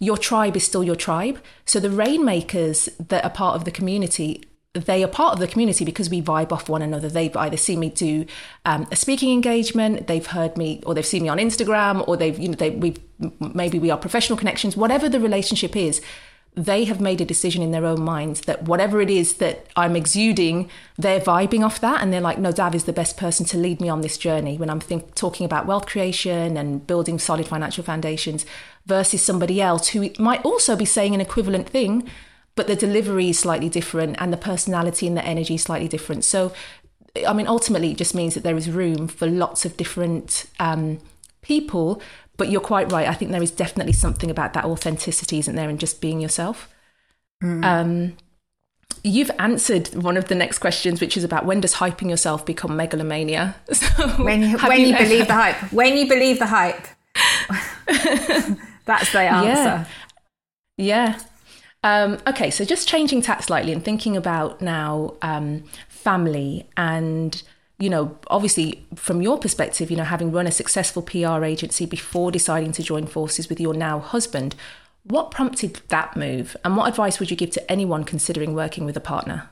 your tribe is still your tribe. So the Rainmakers that are part of the community, they are part of the community because we vibe off one another. They've either seen me do um, a speaking engagement, they've heard me, or they've seen me on Instagram, or they've, you know, they, we maybe we are professional connections, whatever the relationship is. They have made a decision in their own minds that whatever it is that I'm exuding, they're vibing off that. And they're like, no, Dav is the best person to lead me on this journey when I'm think, talking about wealth creation and building solid financial foundations, versus somebody else who might also be saying an equivalent thing, but the delivery is slightly different and the personality and the energy is slightly different. So, I mean, ultimately, it just means that there is room for lots of different um, people. But you're quite right. I think there is definitely something about that authenticity, isn't there, and just being yourself. Mm. Um, you've answered one of the next questions, which is about when does hyping yourself become megalomania? So when you, when you, you believe the hype. When you believe the hype. That's the answer. Yeah. yeah. Um, okay, so just changing tack slightly and thinking about now um, family and... you know, obviously from your perspective, you know, having run a successful P R agency before deciding to join forces with your now husband, what prompted that move? And what advice would you give to anyone considering working with a partner?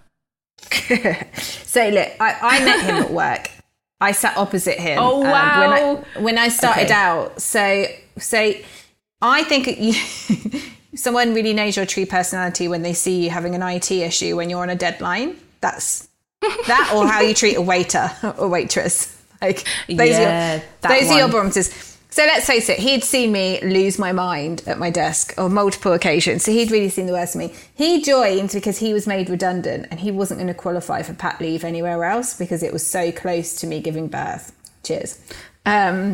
So look, I, I met him at work. I sat opposite him. Oh, wow. Um, when, I, when I started okay. out. So, so I think you, someone really knows your true personality when they see you having an I T issue when you're on a deadline. That's that, or how you treat a waiter or waitress. Like those, yeah, are, your, those are your barometers. So let's face it, he'd seen me lose my mind at my desk on multiple occasions. So he'd really seen the worst of me. He joined because he was made redundant and he wasn't going to qualify for pat leave anywhere else because it was so close to me giving birth. Cheers. Um,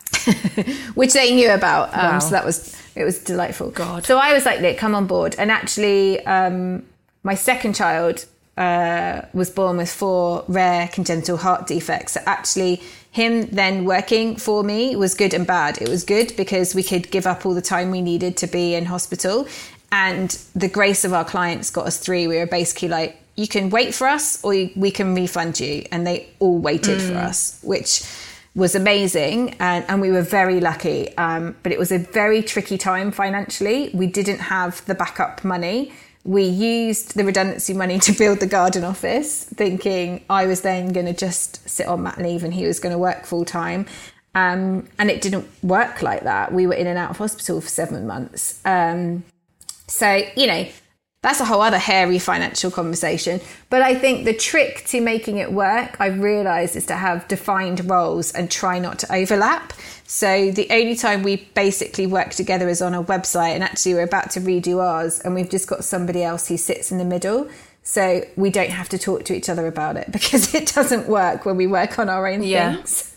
which they knew about. Um, wow. So that was, it was delightful. God. So I was like, look, come on board. And actually, um, my second child uh, was born with four rare congenital heart defects. So actually, him then working for me was good and bad. It was good because we could give up all the time we needed to be in hospital. And the grace of our clients got us through. We were basically like, you can wait for us or we can refund you. And they all waited mm. for us, which was amazing. And, and we were very lucky. Um, but it was a very tricky time financially. We didn't have the backup money. We used the redundancy money to build the garden office, thinking I was then going to just sit on mat leave and he was going to work full time. Um, and it didn't work like that. We were in and out of hospital for seven months. Um, so, you know, that's a whole other hairy financial conversation. But I think the trick to making it work, I've realised, is to have defined roles and try not to overlap. So the only time we basically work together is on a website, and actually we're about to redo ours and we've just got somebody else who sits in the middle. So we don't have to talk to each other about it because it doesn't work when we work on our own yeah. things.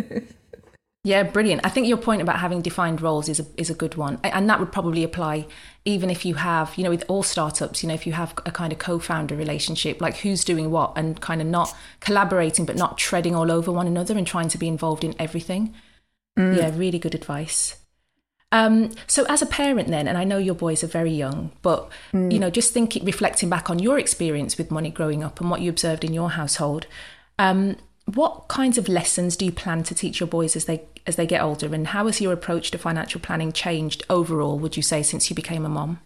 Yeah, brilliant. I think your point about having defined roles is a, is a good one. And that would probably apply even if you have, you know, with all startups, you know, if you have a kind of co-founder relationship, like who's doing what and kind of not collaborating, but not treading all over one another and trying to be involved in everything. Mm. Yeah, really good advice. Um, so as a parent then, and I know your boys are very young, but, mm. you know, just thinking, reflecting back on your experience with money growing up and what you observed in your household, um, what kinds of lessons do you plan to teach your boys as they as they get older? And how has your approach to financial planning changed overall, would you say, since you became a mom?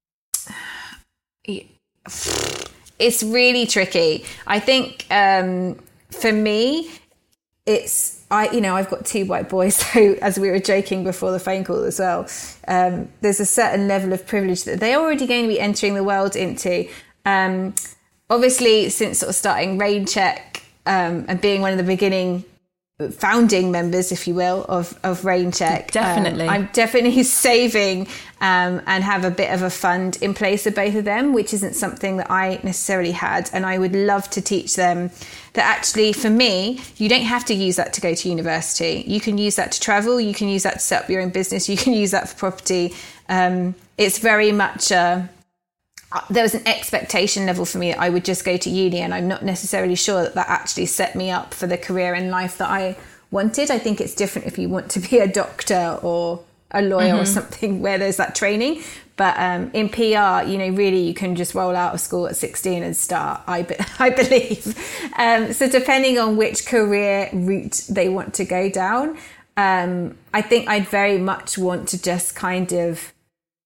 It's really tricky. I think um, for me, it's, I, you know, I've got two white boys, so as we were joking before the phone call as well, um, there's a certain level of privilege that they're already going to be entering the world into. Um, obviously, since sort of starting Raincheck um, and being one of the beginning founding members, if you will, of, of Raincheck. Definitely. Um, I'm definitely saving um, and have a bit of a fund in place of both of them, which isn't something that I necessarily had. And I would love to teach them that actually, for me, you don't have to use that to go to university. You can use that to travel. You can use that to set up your own business. You can use that for property. Um, it's very much... Uh, there was an expectation level for me that I would just go to uni, and I'm not necessarily sure that that actually set me up for the career in life that I wanted. I think it's different if you want to be a doctor or a lawyer mm-hmm. or something where there's that training. But um, in P R, you know, really you can just roll out of school at sixteen and start, I, be- I believe. Um, so depending on which career route they want to go down, um, I think I'd very much want to just kind of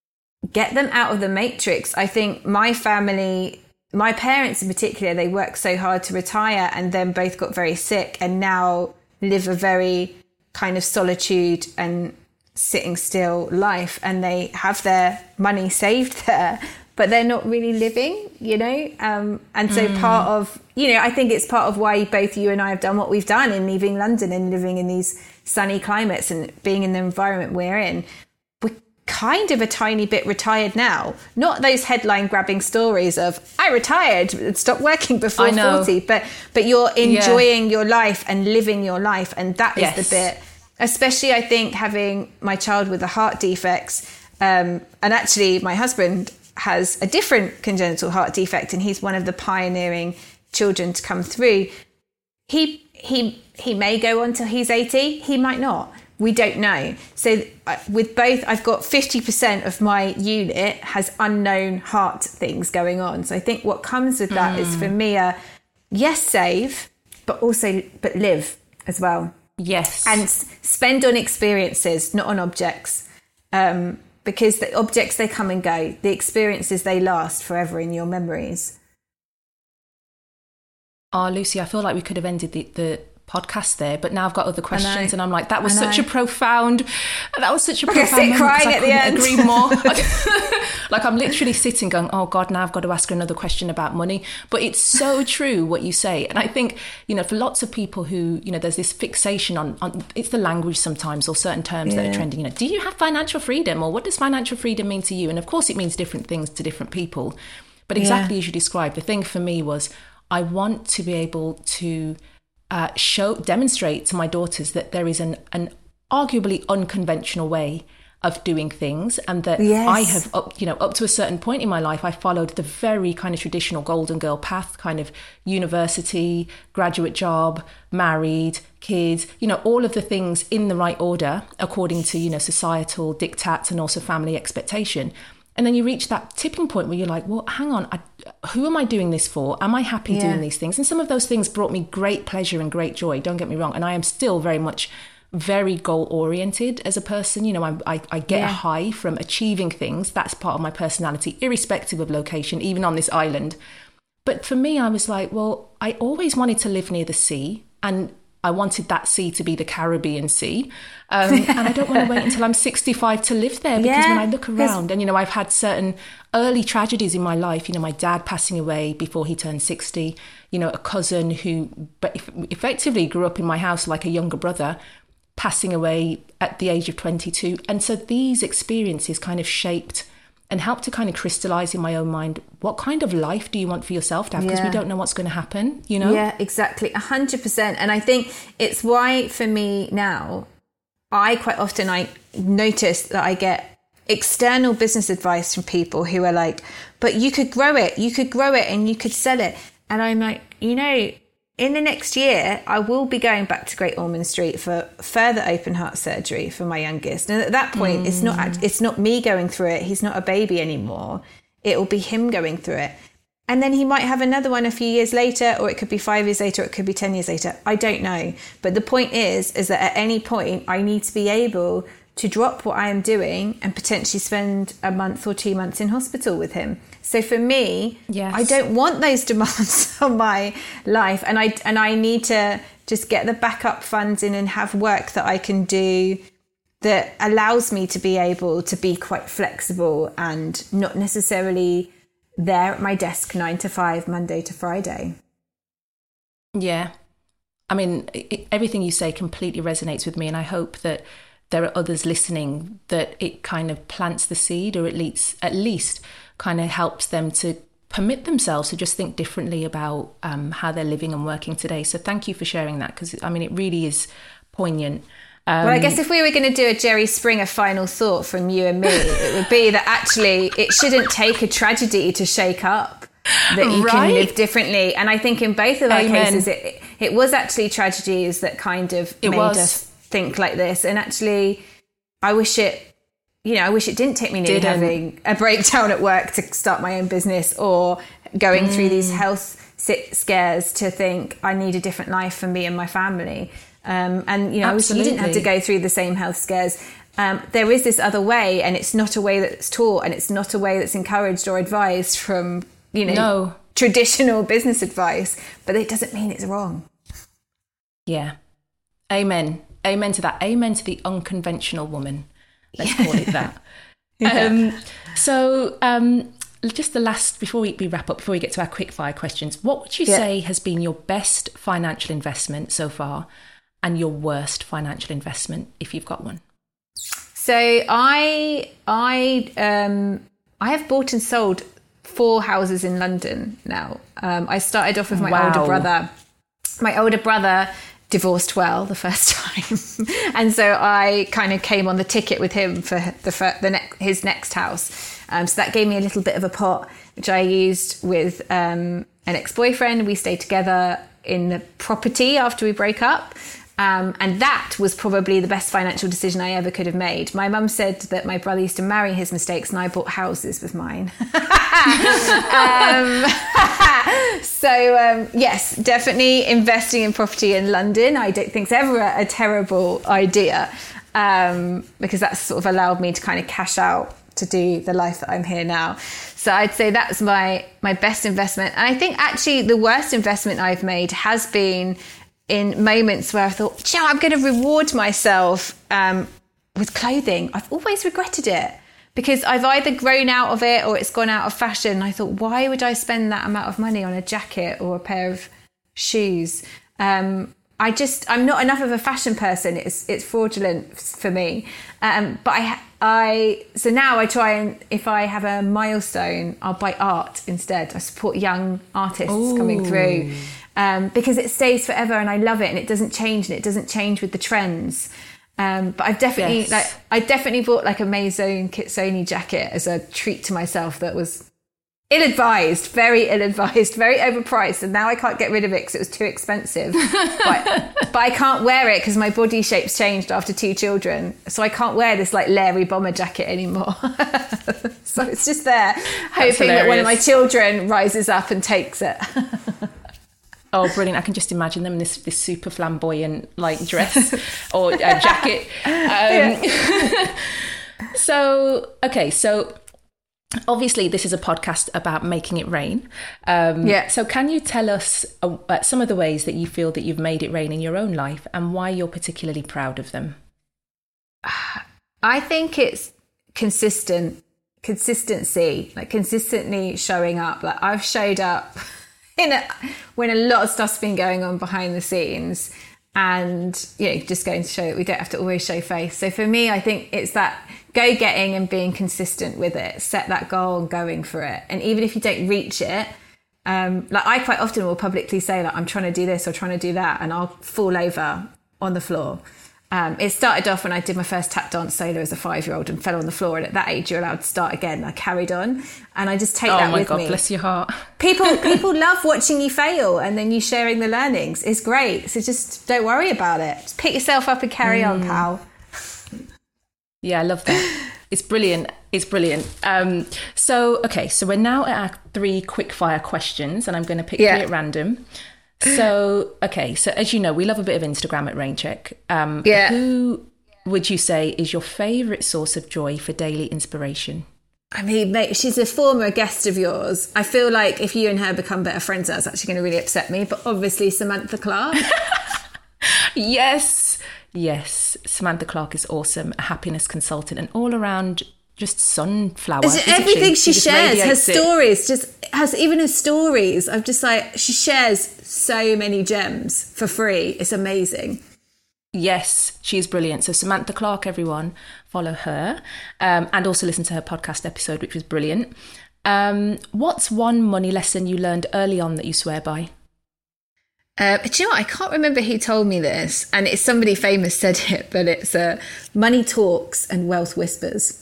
get them out of the matrix. I think my family, my parents in particular, they worked so hard to retire and then both got very sick and now live a very kind of solitude and sitting still life, and they have their money saved there, but they're not really living, you know? Um, and so mm. part of, you know, I think it's part of why both you and I have done what we've done in leaving London and living in these sunny climates and being in the environment we're in. We're kind of a tiny bit retired now. Not those headline grabbing stories of, I retired and stopped working before forty, but, but you're enjoying yeah. your life and living your life. And that yes. is the bit, especially I think having my child with the heart defects. Um, and actually my husband has a different congenital heart defect and he's one of the pioneering children to come through. He he he may go on till he's eighty, he might not. We don't know. So uh, with both, I've got fifty percent of my unit has unknown heart things going on. So I think what comes with that mm. is for me a yes, save, but also but live as well. Yes. And s- spend on experiences, not on objects. Um, because the objects, they come and go. The experiences, they last forever in your memories. Oh, Lucy, I feel like we could have ended the, the podcast there, but now I've got other questions and I'm like, that was such a profound, that was such a profound moment crying I at the end. agree more. Like I'm literally sitting going, oh God, now I've got to ask her another question about money. But it's so true what you say. And I think, you know, for lots of people who, you know, there's this fixation on, on it's the language sometimes or certain terms yeah. that are trending, you know, do you have financial freedom or what does financial freedom mean to you? And of course it means different things to different people. But exactly yeah. as you described, the thing for me was I want to be able to uh, show, demonstrate to my daughters that there is an, an arguably unconventional way of doing things, and that yes. I have, up, you know, up to a certain point in my life, I followed the very kind of traditional golden girl path, kind of university, graduate job, married, kids, you know, all of the things in the right order according to, you know, societal diktats and also family expectation. And then you reach that tipping point where you're like, well, hang on, I, who am I doing this for? Am I happy yeah. doing these things? And some of those things brought me great pleasure and great joy, don't get me wrong. And I am still very much very goal oriented as a person. You know, I, I, I get yeah. a high from achieving things. That's part of my personality, irrespective of location, even on this island. But for me, I was like, well, I always wanted to live near the sea, and I wanted that sea to be the Caribbean Sea. Um, and I don't want to wait until I'm sixty-five to live there, because yeah, when I look around and, you know, I've had certain early tragedies in my life, you know, my dad passing away before he turned sixty, you know, a cousin who but effectively grew up in my house like a younger brother, passing away at the age of twenty-two. And so these experiences kind of shaped and helped to kind of crystallize in my own mind, what kind of life do you want for yourself to have? Because yeah. we don't know what's going to happen, you know? Yeah, exactly. A hundred percent. And I think it's why for me now, I quite often, I notice that I get external business advice from people who are like, but you could grow it, you could grow it and you could sell it. And I'm like, you know, in the next year, I will be going back to Great Ormond Street for further open heart surgery for my youngest. And at that point, mm. it's not it's not me going through it. He's not a baby anymore. It will be him going through it. And then he might have another one a few years later, or it could be five years later, or it could be ten years later. I don't know. But the point is, is that at any point, I need to be able to drop what I am doing and potentially spend a month or two months in hospital with him. So for me, yes. I don't want those demands on my life. And I and I need to just get the backup funds in and have work that I can do that allows me to be able to be quite flexible and not necessarily there at my desk nine to five, Monday to Friday. Yeah. I mean, it, everything you say completely resonates with me. And I hope that there are others listening that it kind of plants the seed, or at least at least kind of helps them to permit themselves to just think differently about um, how they're living and working today. So thank you for sharing that, because I mean, it really is poignant. Um, well, I guess if we were going to do a Jerry Springer final thought from you and me, it would be that actually it shouldn't take a tragedy to shake up that you right? can live differently. And I think in both of our Amen. cases, it, it was actually tragedies that kind of it made was. us think like this. And actually, I wish it, you know, I wish it didn't take me near didn't. having a breakdown at work to start my own business, or going mm. through these health scares to think I need a different life for me and my family. Um, and, you know, Absolutely. I wish you didn't have to go through the same health scares. um, there is this other way, and it's not a way that's taught, and it's not a way that's encouraged or advised from, you know, no. traditional business advice, but it doesn't mean it's wrong. Yeah. Amen. Amen to that. Amen to the unconventional woman. Let's call it that. yeah. Um, so um, just the last, before we, we wrap up, before we get to our quick fire questions, what would you yeah. say has been your best financial investment so far and your worst financial investment, if you've got one? So I, I, um, I have bought and sold four houses in London now. Um, I started off with my wow. older brother. My older brother divorced well the first time. And so I kind of came on the ticket with him for the, the ne- his next house. Um, so that gave me a little bit of a pot, which I used with um, an ex-boyfriend. We stayed together in the property after we broke up. Um, and that was probably the best financial decision I ever could have made. My mum said that my brother used to marry his mistakes and I bought houses with mine. um, so, um, yes, definitely investing in property in London, I don't think it's ever a, a terrible idea, um, because that's sort of allowed me to kind of cash out to do the life that I'm here now. So I'd say that's my, my best investment. And I think actually the worst investment I've made has been in moments where I thought, yeah, I'm going to reward myself um, with clothing. I've always regretted it because I've either grown out of it or it's gone out of fashion. I thought, why would I spend that amount of money on a jacket or a pair of shoes? Um, I just, I'm not enough of a fashion person. It's it's fraudulent for me. Um, but I, I, so now I try and, if I have a milestone, I'll buy art instead. I support young artists Ooh. coming through. Um, because it stays forever and I love it and it doesn't change and it doesn't change with the trends. Um, but I've definitely, yes. like, I definitely bought like a Maison Kitsoni jacket as a treat to myself that was ill-advised, very ill-advised, very overpriced. And now I can't get rid of it because it was too expensive. but, but I can't wear it because my body shape's changed after two children. So I can't wear this like Larry bomber jacket anymore. So it's just there, That's hoping hilarious. that one of my children rises up and takes it. Oh, brilliant. I can just imagine them in this, this super flamboyant like dress or a jacket. Um, yeah. so, okay. So obviously this is a podcast about making it rain. Um, yeah. So can you tell us uh, some of the ways that you feel that you've made it rain in your own life and why you're particularly proud of them? I think it's consistent, consistency, like consistently showing up. Like I've showed up in a, when a lot of stuff's been going on behind the scenes, and you know, just going to show that we don't have to always show face. So for me, I think it's that go getting and being consistent with it, set that goal and going for it. And even if you don't reach it, um, like I quite often will publicly say like I'm trying to do this or trying to do that, and I'll fall over on the floor. Um, it started off when I did my first tap dance solo as a five-year-old and fell on the floor. And at that age, you're allowed to start again. I carried on, and I just take oh that with God, me. Oh my God, bless your heart. People, people love watching you fail, and then you sharing the learnings. It's great. So just don't worry about it. Just pick yourself up and carry mm. on, pal. Yeah, I love that. It's brilliant. It's brilliant. Um, so, okay, so we're now at our three quick-fire questions, and I'm going to pick yeah. three at random. So, okay, so as you know, we love a bit of Instagram at Raincheck. Um, yeah. Who would you say is your favourite source of joy for daily inspiration? I mean, mate, she's a former guest of yours. I feel like if you and her become better friends, that's actually going to really upset me. But obviously, Samantha Clark. Yes, yes. Samantha Clark is awesome, a happiness consultant, and all around just sunflower. Is it everything she, she, she shares, her stories, it. just has even her stories. I'm just like, she shares so many gems for free. It's amazing. Yes, she is brilliant. So Samantha Clark, everyone, follow her, um, and also listen to her podcast episode, which was brilliant. Um, what's one money lesson you learned early on that you swear by? Uh, but you know what? I can't remember who told me this, and it's somebody famous said it, but it's uh, money talks and wealth whispers.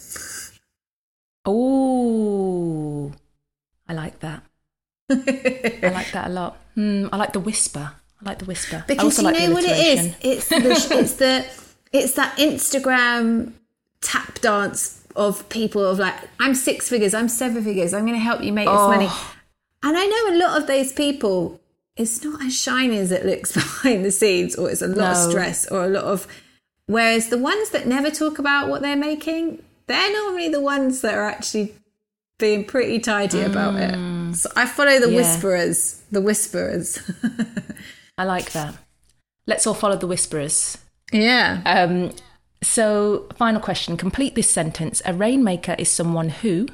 Oh, I like that. I like that a lot. Mm, I like the whisper. I like the whisper. Because I also you like know what it is? It's the, it's the it's that Instagram tap dance of people of like, I'm six figures, I'm seven figures, I'm going to help you make oh. this money. And I know a lot of those people, it's not as shiny as it looks behind the scenes, or it's a lot no. of stress or a lot of Whereas the ones that never talk about what they're making, they're normally the ones that are actually being pretty tidy mm. about it. So I follow the yeah. whisperers, the whisperers. I like that. Let's all follow the whisperers. Yeah. Um, so final question, complete this sentence. A rainmaker is someone who...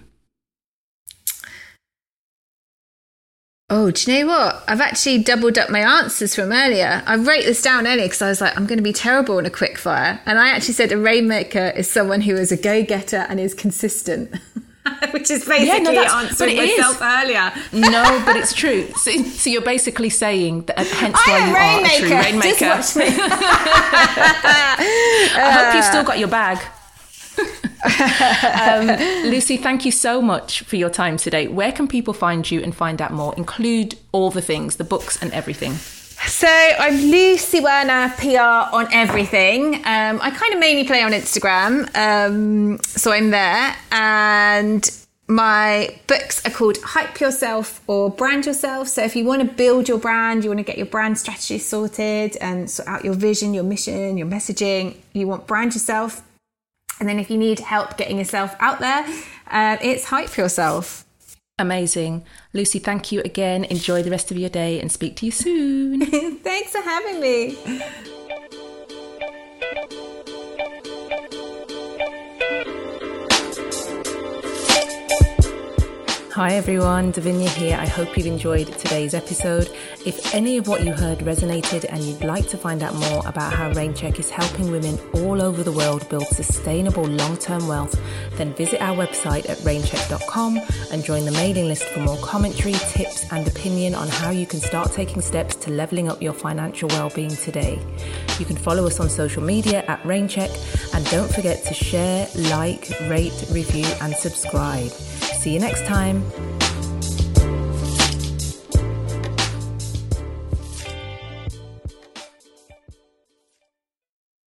Oh, do you know what? I've actually doubled up my answers from earlier. I wrote this down earlier because I was like, I'm going to be terrible in a quick fire. And I actually said a rainmaker is someone who is a go-getter and is consistent. Which is basically yeah, no, answering myself is. earlier. No, but it's true. So, so you're basically saying that hence why you rainmaker. are a true rainmaker. Just watch me. I hope you've still got your bag. um, Lucy, thank you so much for your time today. Where can people find you and find out more? Include all the things, the books and everything. So I'm Lucy Werner, P R on everything. Um, I kind of mainly play on Instagram, um, so I'm there. And my books are called Hype Yourself or Brand Yourself. So if you want to build your brand, you want to get your brand strategy sorted and sort out your vision, your mission, your messaging, you want Brand Yourself. And then if you need help getting yourself out there, uh, it's Hype Yourself. Amazing. Lucy, thank you again. Enjoy the rest of your day and speak to you soon. Thanks for having me. Hi everyone, Davinia here. I hope you've enjoyed today's episode. If any of what you heard resonated and you'd like to find out more about how Raincheck is helping women all over the world build sustainable long-term wealth, then visit our website at raincheck dot com and join the mailing list for more commentary, tips and opinion on how you can start taking steps to leveling up your financial well-being today. You can follow us on social media at Raincheck and don't forget to share, like, rate, review and subscribe. See you next time.